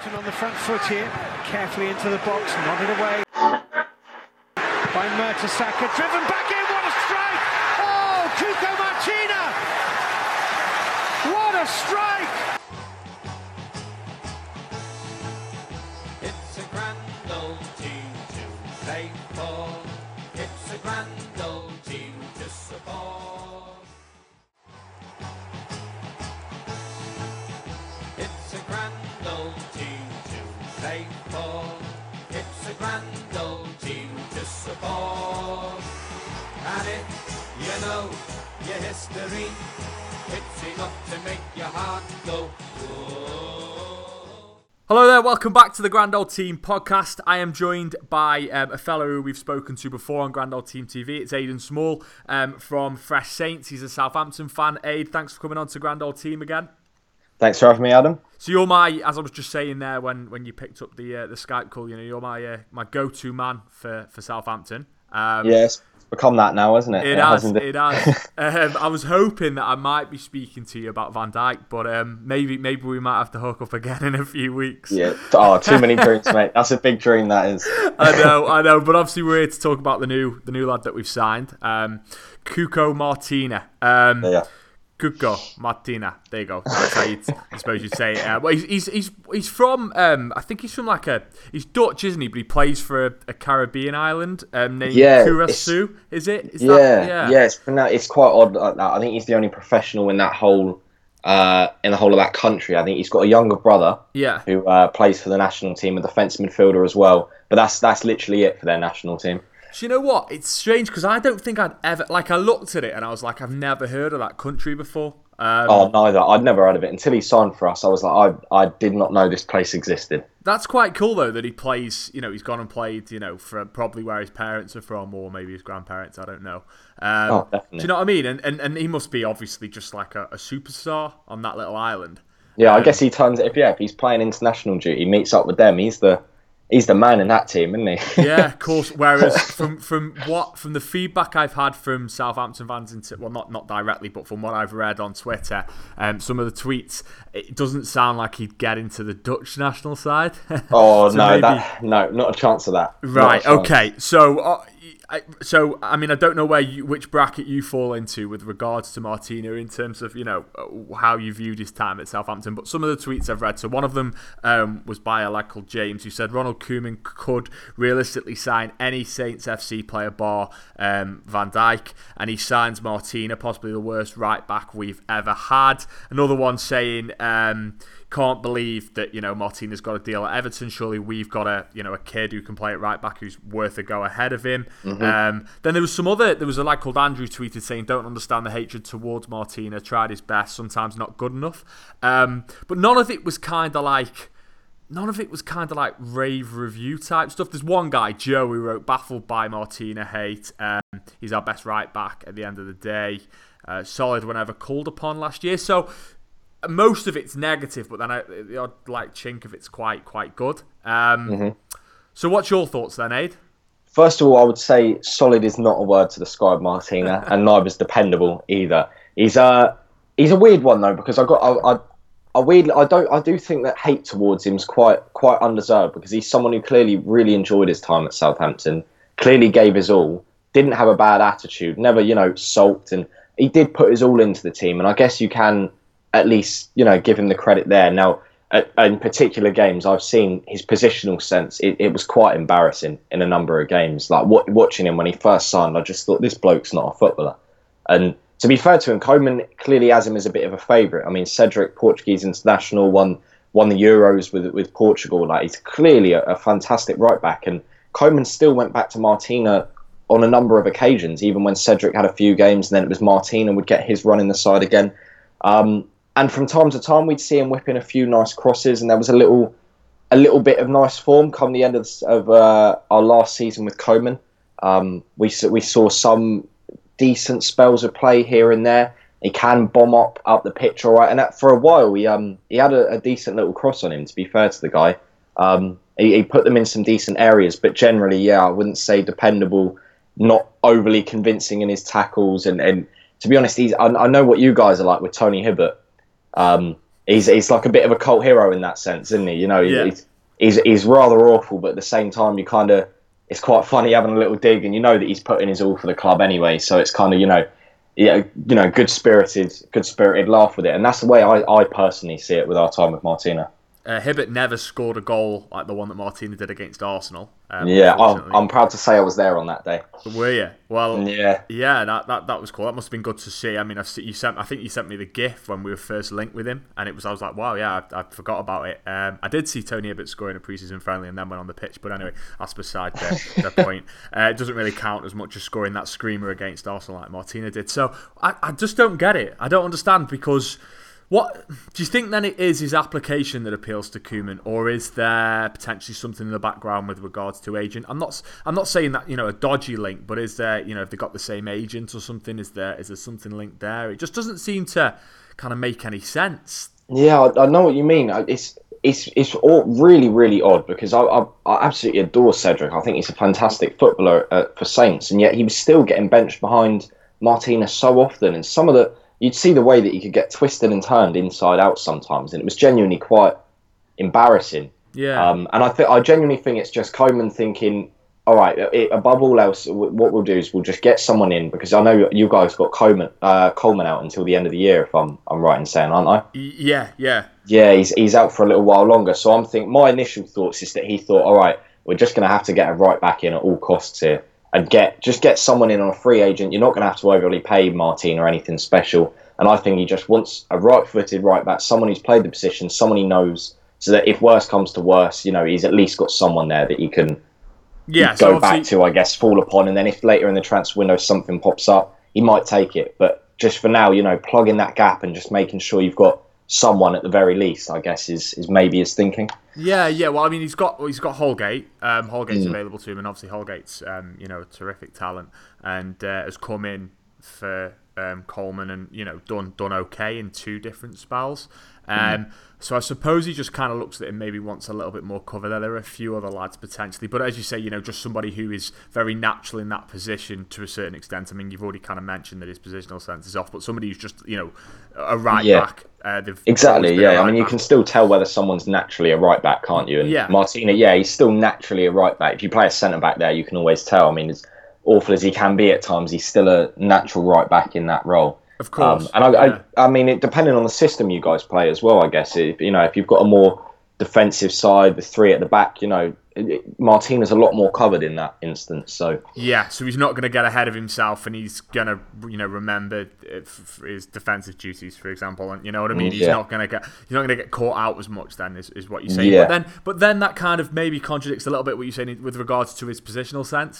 Southampton on the front foot here, carefully into the box, nodded away by Mertesacker, driven back in, what a strike! Oh, Cuco Martina! What a strike! It's a grand old team to play for, it's a grand old team to support. It's a grand old team to play for, it's a grand old team to support. And it, you know, your history, it's enough to make your heart go, whoa. Hello there, welcome back to the Grand Old Team podcast. I am joined by a fellow who we've spoken to before on Grand Old Team TV. It's Aidan Small from Fresh Saints. He's a Southampton fan. Aid, thanks for coming on to Grand Old Team again. Thanks for having me, Adam. So you're my, as I was just saying there when you picked up the Skype call, you know, you're my go-to man for Southampton. Yes, it's become that now, hasn't it? It has. I was hoping that I might be speaking to you about Van Dijk, but maybe we might have to hook up again in a few weeks. Yeah. Oh, too many dreams, mate. That's a big dream, that is. I know. But obviously we're here to talk about the new lad that we've signed, Cuco Martina. Yeah. Cuco Martina. There you go. That's how I suppose you'd say it. Well, he's from. I think he's from he's Dutch, isn't he? But he plays for a Caribbean island named Curaçao. Is it? It's quite odd like that. I think he's the only professional in that whole in the whole of that country. I think he's got a younger brother. Yeah. Who plays for the national team, a defensive midfielder as well. But that's literally it for their national team. So you know what? It's strange because I don't think I'd ever... I looked at it and I was like, I've never heard of that country before. Neither. I'd never heard of it. Until he signed for us, I was like, I did not know this place existed. That's quite cool, though, that he plays... You know, he's gone and played, you know, for probably where his parents are from or maybe his grandparents, I don't know. Definitely. Do you know what I mean? And he must be obviously just like a superstar on that little island. Yeah, I guess he turns... If he's playing international duty, he meets up with them, He's the man in that team, isn't he? Yeah, of course. Whereas from the feedback I've had from Southampton fans, not directly, but from what I've read on Twitter, some of the tweets, it doesn't sound like he'd get into the Dutch national side. Oh, so not a chance of that. Right. Okay. So I mean, I don't know which bracket you fall into with regards to Martina in terms of, you know, how you viewed his time at Southampton. But some of the tweets I've read, so one of them was by a lad called James, who said Ronald Koeman could realistically sign any Saints FC player bar Van Dijk, and he signs Martina, possibly the worst right back we've ever had. Another one saying, can't believe that, you know, Martina's got a deal at Everton. Surely we've got a kid who can play at right back who's worth a go ahead of him. Mm-hmm. Then there was a lad called Andrew tweeted saying, don't understand the hatred towards Martina, tried his best, sometimes not good enough. But none of it was kind of like rave review type stuff. There's one guy, Joe, who wrote, baffled by Martina hate. He's our best right back at the end of the day. Solid whenever called upon last year. So most of it's negative, but then the odd chink of it's quite good. So what's your thoughts then, Aid? First of all, I would say solid is not a word to describe Martina, and neither is dependable either. He's a weird one though, because I do think that hate towards him is quite undeserved, because he's someone who clearly really enjoyed his time at Southampton, clearly gave his all, didn't have a bad attitude, never, you know, sulked, and he did put his all into the team, and I guess you can at least, you know, give him the credit there. Now, in particular games, I've seen his positional sense. It was quite embarrassing in a number of games. Like watching him when he first signed, I just thought, this bloke's not a footballer. And to be fair to him, Koeman clearly has him as a bit of a favourite. I mean, Cedric, Portuguese international, won the Euros with Portugal. Like, he's clearly a fantastic right back. And Koeman still went back to Martina on a number of occasions, even when Cedric had a few games, and then it was Martina would get his run in the side again. And from time to time, we'd see him whipping a few nice crosses, and there was a little bit of nice form come the end of our last season with Koeman. We saw some decent spells of play here and there. He can bomb up the pitch all right, and for a while he had a decent little cross on him. To be fair to the guy, he put them in some decent areas, but generally, I wouldn't say dependable. Not overly convincing in his tackles, and to be honest, I know what you guys are like with Tony Hibbert. he's like a bit of a cult hero in that sense, isn't he? You know, Yeah. he's rather awful, but at the same time, it's quite funny having a little dig, and you know that he's putting his all for the club anyway. So it's kind of good spirited laugh with it, and that's the way I personally see it with our time with Martina. Hibbert never scored a goal like the one that Martina did against Arsenal. Yeah, unfortunately. I'm proud to say I was there on that day. Were you? Well, Yeah. that was cool. That must have been good to see. I mean, I think you sent me the GIF when we were first linked with him, and I was like, wow, yeah, I forgot about it. I did see Tony Hibbert scoring a pre-season friendly and then went on the pitch, but anyway, that's beside the point. It doesn't really count as much as scoring that screamer against Arsenal like Martina did. So I just don't get it. I don't understand, because what do you think then it is his application that appeals to Koeman, or is there potentially something in the background with regards to agent? I'm not saying that a dodgy link, but is there if they got the same agent or something? Is there something linked there? It just doesn't seem to kind of make any sense. Yeah, I know what you mean. It's all really, really odd, because I absolutely adore Cedric. I think he's a fantastic footballer for Saints, and yet he was still getting benched behind Martina so often, and you'd see the way that he could get twisted and turned inside out sometimes, and it was genuinely quite embarrassing. Yeah. And I genuinely think it's just Koeman thinking, all right, above all else, what we'll do is we'll just get someone in, because I know you guys got Coleman out until the end of the year, if I'm right in saying, aren't I? Yeah. Yeah, he's out for a little while longer. So I'm thinking, my initial thoughts is that he thought, all right, we're just going to have to get a right back in at all costs here, and get someone in on a free agent. You're not going to have to overly pay Martin or anything special. And I think he just wants a right-footed right back, someone who's played the position, someone he knows, so that if worse comes to worse, he's at least got someone there that he can go back to, I guess, fall upon. And then if later in the transfer window something pops up, he might take it. But just for now, plugging that gap and just making sure you've got someone at the very least, I guess, is maybe his thinking. Yeah. Well, I mean, he's got Holgate. Holgate's available to him, and obviously Holgate's a terrific talent, and has come in for Coleman and done okay in two different spells. So I suppose he just kind of looks at it and maybe wants a little bit more cover there. There are a few other lads potentially, but as you say, just somebody who is very natural in that position to a certain extent. I mean, you've already kind of mentioned that his positional sense is off, but somebody who's just a right back. Exactly. Yeah. I mean, you can still tell whether someone's naturally a right back, can't you? And Martina, he's still naturally a right back. If you play a centre back there, you can always tell. I mean, as awful as he can be at times, he's still a natural right back in that role. Of course. I mean, depending on the system you guys play as well, I guess. If you've got a more defensive side, the three at the back, Martina's a lot more covered in that instance. So so he's not going to get ahead of himself, and he's going to remember his defensive duties, for example. And you know what I mean? He's not going to get caught out as much. Then is what you're saying. Yeah. But then that kind of maybe contradicts a little bit what you're saying with regards to his positional sense.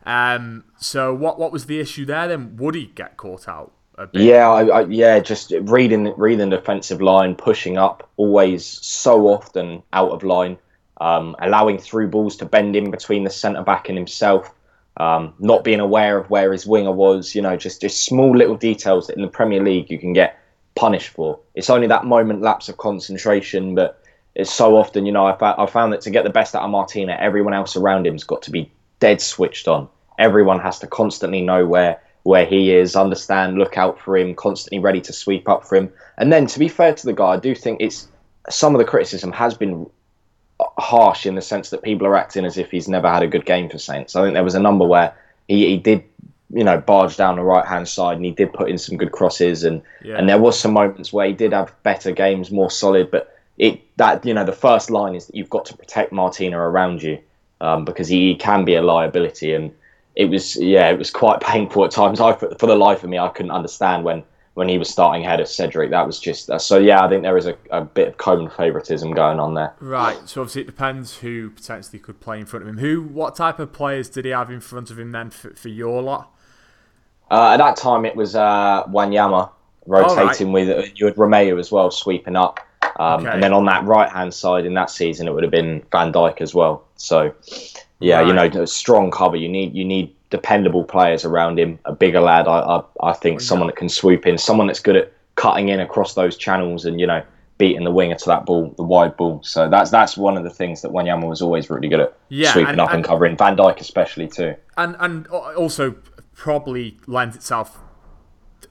So what was the issue there then? Would he get caught out a bit? Yeah, just reading the defensive line, pushing up, always so often out of line, allowing through balls to bend in between the centre back and himself, not being aware of where his winger was. Just small little details that in the Premier League you can get punished for. It's only that moment lapse of concentration, but it's so often. I found that to get the best out of Martina, everyone else around him's got to be dead switched on. Everyone has to constantly know where he is, understand, look out for him, constantly ready to sweep up for him. And then, to be fair to the guy, I do think some of the criticism has been harsh in the sense that people are acting as if he's never had a good game for Saints. I think there was a number where he did, barge down the right-hand side, and he did put in some good crosses, and there was some moments where he did have better games, more solid. But the first line is that you've got to protect Martina around you, because he can be a liability. And it was quite painful at times. For the life of me, I couldn't understand when he was starting ahead of Cedric. That was just so. Yeah, I think there is a bit of Koeman favouritism going on there. Right. So obviously it depends who potentially could play in front of him. What type of players did he have in front of him then for your lot? At that time, it was Wanyama rotating with you had Romeo as well sweeping up, and then on that right hand side in that season, it would have been Van Dijk as well. So. Yeah, right. Strong cover. You need dependable players around him. A bigger lad, I think, someone that can swoop in, someone that's good at cutting in across those channels and beating the winger to that ball, the wide ball. So that's one of the things that Wanyama was always really good at, sweeping up and covering. Van Dijk especially too, and also probably lends itself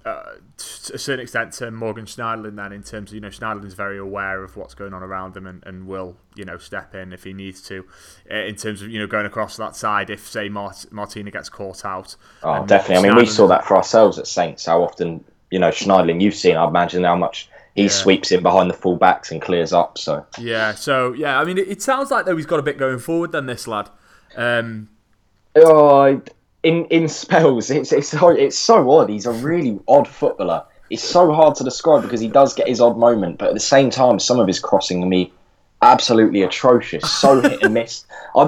to a certain extent to Morgan Schneiderlin then, in terms of, Schneiderlin's very aware of what's going on around him and will, step in if he needs to, in terms of, going across that side if, say, Martina gets caught out. Oh, definitely. I mean, we saw that for ourselves at Saints, how often, Schneiderlin, you've seen, I imagine, how much he sweeps in behind the full-backs and clears up. So I mean, it sounds like, though, he's got a bit going forward then, this lad. In spells, it's so odd. He's a really odd footballer. It's so hard to describe because he does get his odd moment, but at the same time, some of his crossing can be absolutely atrocious. So hit and miss. I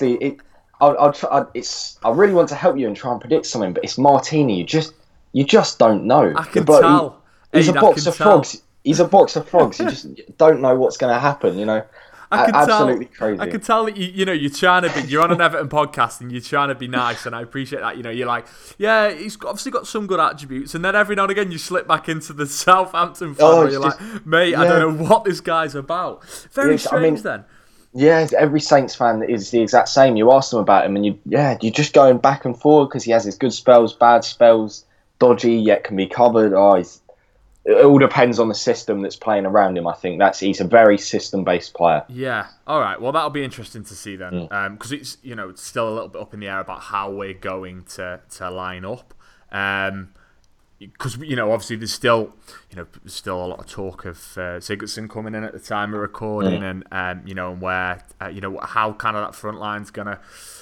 really want to help you and try and predict something, but it's Martini. You just don't know. I can tell. He's a box of frogs. He's a box of frogs. You just don't know what's going to happen. Absolutely crazy. I can tell that you're trying to be. You're on an Everton podcast and you're trying to be nice, and I appreciate that. You're like, yeah, he's obviously got some good attributes, and then every now and again you slip back into the Southampton fan where you're like, mate, I don't know what this guy's about. Very strange, then. Yeah, every Saints fan is the exact same. You ask them about him, and you're just going back and forward because he has his good spells, bad spells, dodgy yet can be covered. It all depends on the system that's playing around him. I think he's a very system-based player. Yeah. All right. Well, that'll be interesting to see then, because it's it's still a little bit up in the air about how we're going to line up. Because obviously there's still a lot of talk of Sigurdsson coming in at the time of recording, and and where how kind of that front line's gonna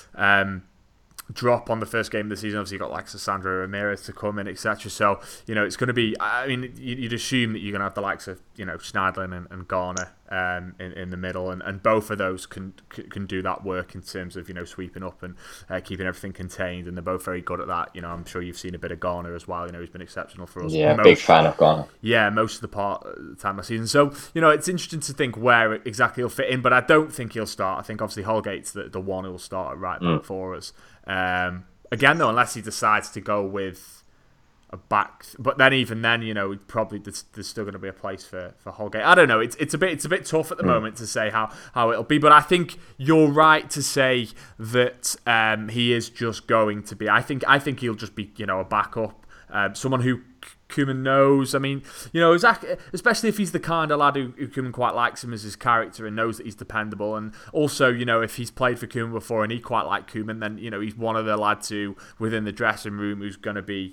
drop on the first game of the season. Obviously, you've got like Sandro Ramirez to come in, etc. So, it's going to be, I mean, you'd assume that you're going to have the likes of, Schneiderlin and Garner in the middle, and both of those can do that work in terms of, sweeping up and keeping everything contained, and they're both very good at that. I'm sure you've seen a bit of Garner as well. He's been exceptional for us. Yeah, big fan of Garner. Yeah, most of the time last season. So, it's interesting to think where exactly he'll fit in, but I don't think he'll start. I think obviously Holgate's the one who'll start at right back for us. Again, though, unless he decides to go with a back, but then even then, probably there's still going to be a place for Holgate. I don't know. It's a bit tough at the moment to say how it'll be, but I think you're right to say that he is just going to be. I think he'll just be a backup, someone who Koeman knows. I mean, especially if he's the kind of lad who Koeman quite likes him as his character and knows that he's dependable. And also, if he's played for Koeman before and he quite liked Koeman, then, he's one of the lads who, within the dressing room, who's going to be,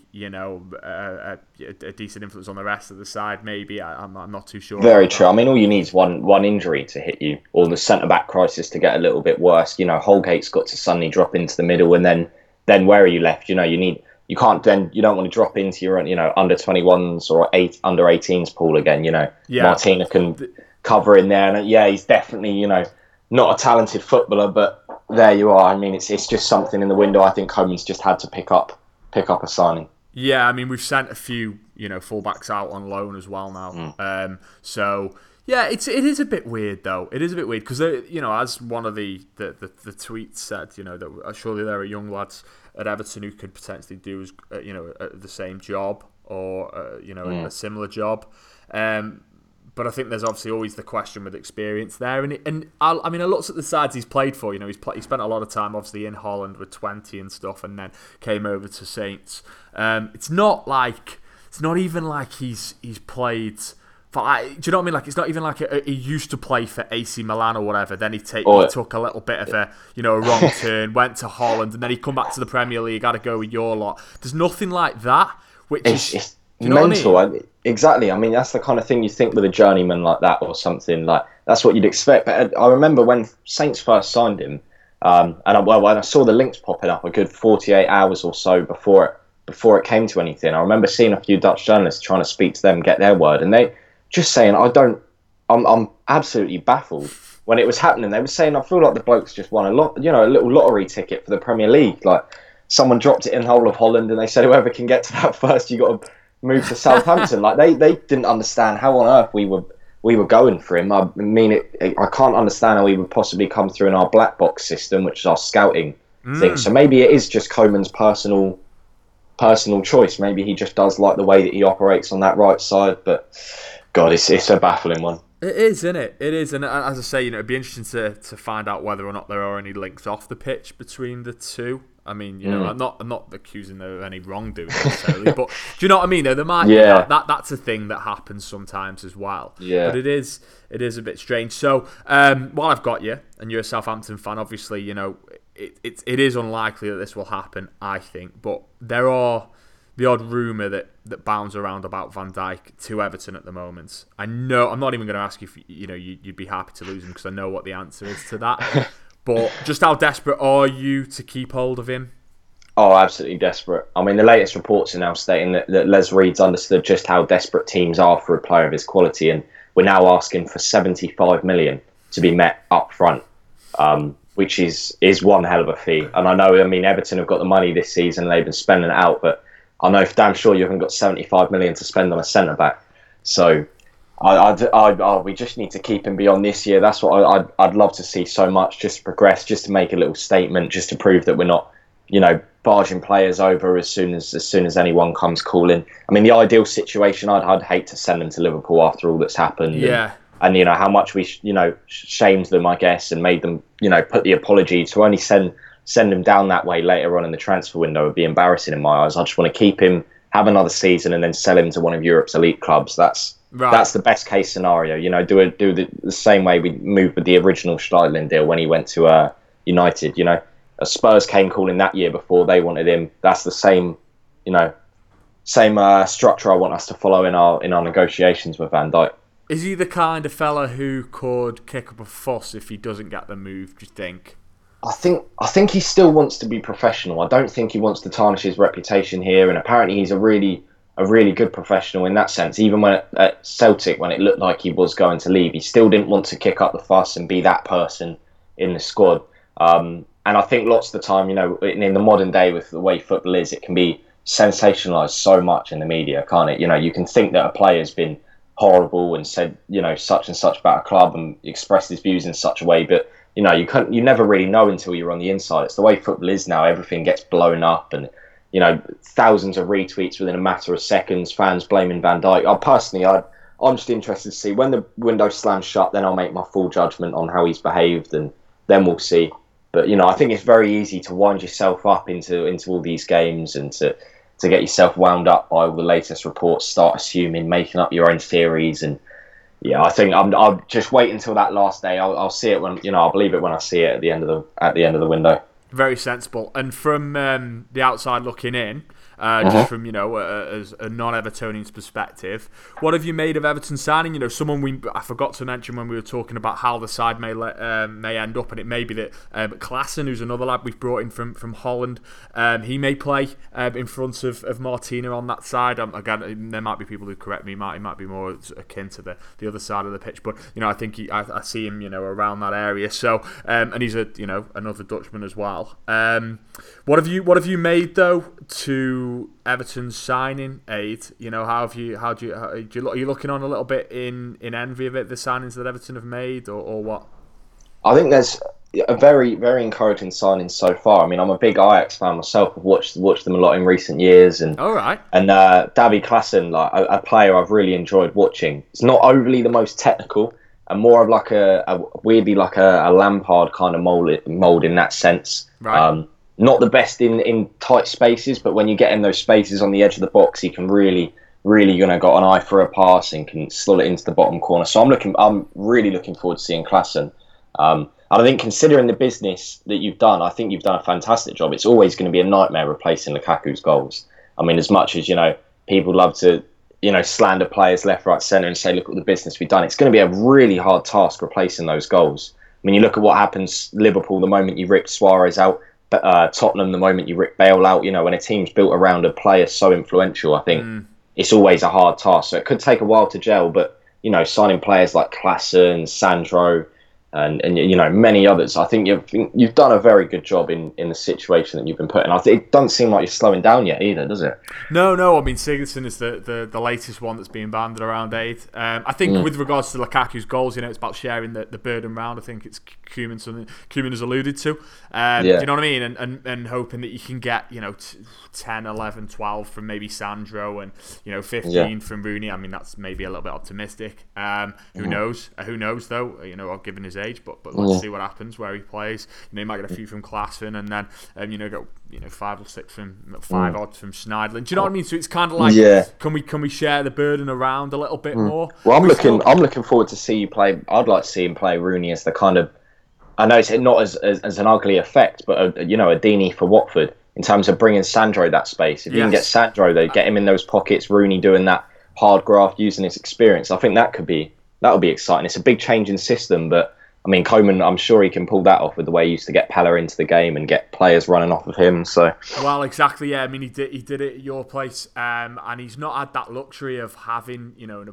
a decent influence on the rest of the side, maybe. I'm not too sure. Very true. I mean, all you need is one injury to hit you, or the centre-back crisis to get a little bit worse. Holgate's got to suddenly drop into the middle, and then where are you left? You don't want to drop into your under 21s or under 18s pool again. Martina can cover in there, and he's definitely not a talented footballer, but there you are. I mean, it's just something in the window. I think Koeman's just had to pick up a signing. Yeah, I mean, we've sent a few fullbacks out on loan as well now. So yeah, it is a bit weird though. It is a bit weird because as one of the tweets said, that surely there are young lads at Everton who could potentially do the same job or a similar job. But I think there's obviously always the question with experience there. And I looked at the sides he's played for. He spent a lot of time obviously in Holland with 20 and stuff, and then came over to Saints. It's not even like he's played. Do you know what I mean? Like, it's not even like he used to play for AC Milan or whatever. Then he took a little bit of a wrong turn, went to Holland, and then he come back to the Premier League. Got to go with your lot. There's nothing like that, which is mental. What I mean? Exactly. I mean, that's the kind of thing you think with a journeyman like that or something. Like, that's what you'd expect. But I remember when Saints first signed him, when I saw the links popping up a good 48 hours or so before it came to anything, I remember seeing a few Dutch journalists trying to speak to them, get their word, and they just saying, I'm absolutely baffled. When it was happening, they were saying, I feel like the bloke's just won a little lottery ticket for the Premier League. Like, someone dropped it in the whole of Holland, and they said, whoever can get to that first, you got to move to Southampton. Like, they didn't understand how on earth we were going for him. I mean, I can't understand how he would possibly come through in our black box system, which is our scouting thing. So maybe it is just Koeman's personal choice. Maybe he just does like the way that he operates on that right side, but God, it's a baffling one. It is, isn't it? It is, and as I say, it'd be interesting to find out whether or not there are any links off the pitch between the two. I mean, you know, I'm not accusing them of any wrongdoing necessarily, but do you know what I mean? There might be that's a thing that happens sometimes as well. Yeah. But it is a bit strange. So while I've got you, and you're a Southampton fan, obviously, you know, it is unlikely that this will happen, I think, but there are the odd rumour that bounds around about Van Dijk to Everton at the moment. I know, I'm not even going to ask you if you'd be happy to lose him, because I know what the answer is to that. But just how desperate are you to keep hold of him? Oh, absolutely desperate. I mean, the latest reports are now stating that Les Reed's understood just how desperate teams are for a player of his quality, and we're now asking for 75 million to be met up front, which is one hell of a fee. And I know, I mean, Everton have got the money this season and they've been spending it out, but I know damn sure you haven't got 75 million to spend on a centre-back. So we just need to keep him beyond this year. That's what I'd love to see so much, just to progress, just to make a little statement, just to prove that we're not, you know, barging players over as soon as anyone comes calling. I mean, the ideal situation, I'd hate to send them to Liverpool after all that's happened. Yeah. And you know, how much we, shamed them, I guess, and made them, put the apology to only send him down that way later on in the transfer window would be embarrassing in my eyes. I just want to keep him, have another season, and then sell him to one of Europe's elite clubs. That's the best case scenario. You know, do the same way we moved with the original Schleidlin deal when he went to United. You know, Spurs came calling that year before they wanted him. That's the same, structure I want us to follow in our negotiations with Van Dijk. Is he the kind of fella who could kick up a fuss if he doesn't get the move, do you think? I think he still wants to be professional. I don't think he wants to tarnish his reputation here, and apparently he's a really good professional in that sense. Even when at Celtic, when it looked like he was going to leave, he still didn't want to kick up the fuss and be that person in the squad. And I think lots of the time, in the modern day with the way football is, it can be sensationalised so much in the media, can't it? You can think that a player's been horrible and said, such and such about a club and expressed his views in such a way, but you never really know until you're on the inside. It's the way football is now. Everything gets blown up and, thousands of retweets within a matter of seconds, fans blaming Van Dijk. I'm just interested to see when the window slams shut, then I'll make my full judgment on how he's behaved, and then we'll see. But, I think it's very easy to wind yourself up into all these games and to get yourself wound up by all the latest reports, start assuming, making up your own theories. And yeah, I think I'll just wait until that last day. I'll see it when, I'll believe it when I see it at the end of the window. Very sensible. And from the outside looking in, just from as a non-Evertonian's perspective, what have you made of Everton signing? Someone I forgot to mention when we were talking about how the side may end up, and it may be that Klaassen, who's another lad we've brought in from Holland, he may play in front of Martina on that side. Again, there might be people who correct me. He might be more akin to the other side of the pitch, but I think I see him around that area. So and he's another Dutchman as well. What have you made though to Everton's signing aid? Are you looking on a little bit in envy of it, the signings that Everton have made, or what? I think there's a very, very encouraging signing so far. I mean, I'm a big Ajax fan myself. I've watched them a lot in recent years, and all right. And Davy Klaassen, like a player I've really enjoyed watching. It's not overly the most technical, and more of like a weirdly like a Lampard kind of mold in that sense. Right. Not the best in tight spaces, but when you get in those spaces on the edge of the box, he can really got an eye for a pass and can slot it into the bottom corner. So I'm really looking forward to seeing Klaassen. And I think considering the business that you've done, I think you've done a fantastic job. It's always going to be a nightmare replacing Lukaku's goals. I mean, as much as people love to slander players left, right, centre and say, look at the business we've done, it's going to be a really hard task replacing those goals. I mean, you look at what happens Liverpool the moment you rip Suarez out. Tottenham the moment you rip Bale out, when a team's built around a player so influential, I think it's always a hard task. So it could take a while to gel, but signing players like Klaassen, Sandro, and many others, I think you've done a very good job in the situation that you've been put in. It doesn't seem like you're slowing down yet either, does it? No. I mean, Sigurdsson is the latest one that's being banded around aid. I think with regards to Lukaku's goals, it's about sharing the burden round. I think it's Koeman has alluded to. Do you know what I mean? And hoping that you can get 10, 11, 12 from maybe Sandro and 15 from Rooney. I mean, that's maybe a little bit optimistic. Who knows? Who knows though? Given his age. stage, but let's see what happens where he plays. You might get a few from Klassen, and then get 5 or 6 from 5 odd from Schneidlin. Do you know what I mean? So it's kind of like, can we share the burden around a little bit more? Well, I'm looking forward to see you play. I'd like to see him play Rooney as the kind of, I know it's not as an ugly effect, but a Deeney for Watford in terms of bringing Sandro that space. If you can get Sandro, though, get him in those pockets, Rooney doing that hard graft, using his experience. I think that would be exciting. It's a big change in system, but I mean, Koeman, I'm sure he can pull that off with the way he used to get Pella into the game and get players running off of him. So, well, exactly. Yeah, I mean, he did it at your place, and he's not had that luxury of having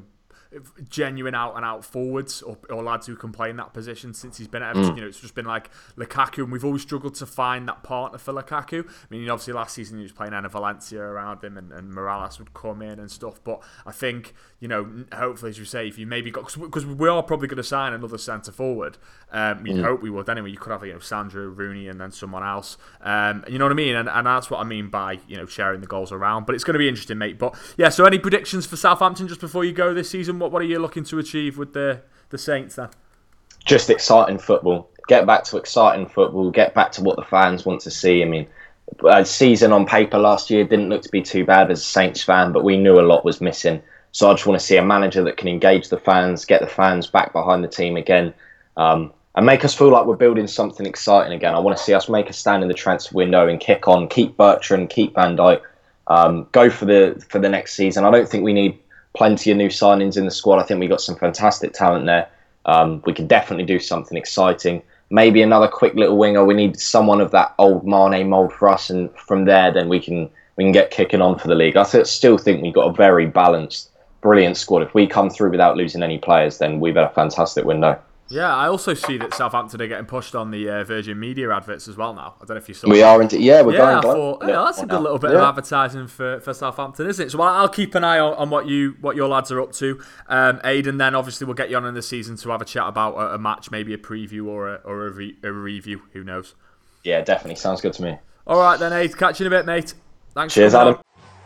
genuine out and out forwards or lads who can play in that position since he's been at Everton. It's just been like Lukaku, and we've always struggled to find that partner for Lukaku. I mean, obviously last season he was playing Enner Valencia around him, and Morales would come in and stuff. But I think hopefully, as you say, if you maybe got, because we are probably going to sign another centre forward. You'd hope we would anyway. You could have Sandro, Rooney, and then someone else. You know what I mean? And that's what I mean by sharing the goals around. But it's going to be interesting, mate. But yeah, so any predictions for Southampton just before you go this season? What are you looking to achieve with the Saints then? Just exciting football. Get back to exciting football. Get back to what the fans want to see. I mean, season on paper last year didn't look to be too bad as a Saints fan, but we knew a lot was missing. So I just want to see a manager that can engage the fans, get the fans back behind the team again, and make us feel like we're building something exciting again. I want to see us make a stand in the transfer window and kick on, keep Bertrand, keep Van Dijk, go for the next season. I don't think we need plenty of new signings in the squad. I think we got some fantastic talent there. We can definitely do something exciting. Maybe another quick little winger. We need someone of that old Mane mould for us, and from there, then we can get kicking on for the league. I still think we've got a very balanced, brilliant squad. If we come through without losing any players, then we've had a fantastic window. Yeah, I also see that Southampton are getting pushed on the Virgin Media adverts as well now. I don't know if you saw We are into, we're going. I thought, that's a good little bit of advertising for Southampton, isn't it? So I'll keep an eye on what your lads are up to, Aidan. Then obviously we'll get you on in the season to have a chat about a match, maybe a preview or a review. Who knows? Yeah, definitely sounds good to me. All right then, Aidan. Catch you in a bit, mate. Thanks. Cheers, Adam.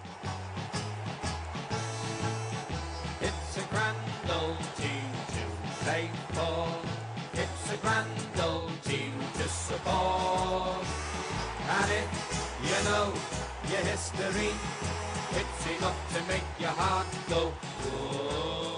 It's a grand old team to play for. It's a grand old team to support. And your history, it's enough to make your heart go, whoa.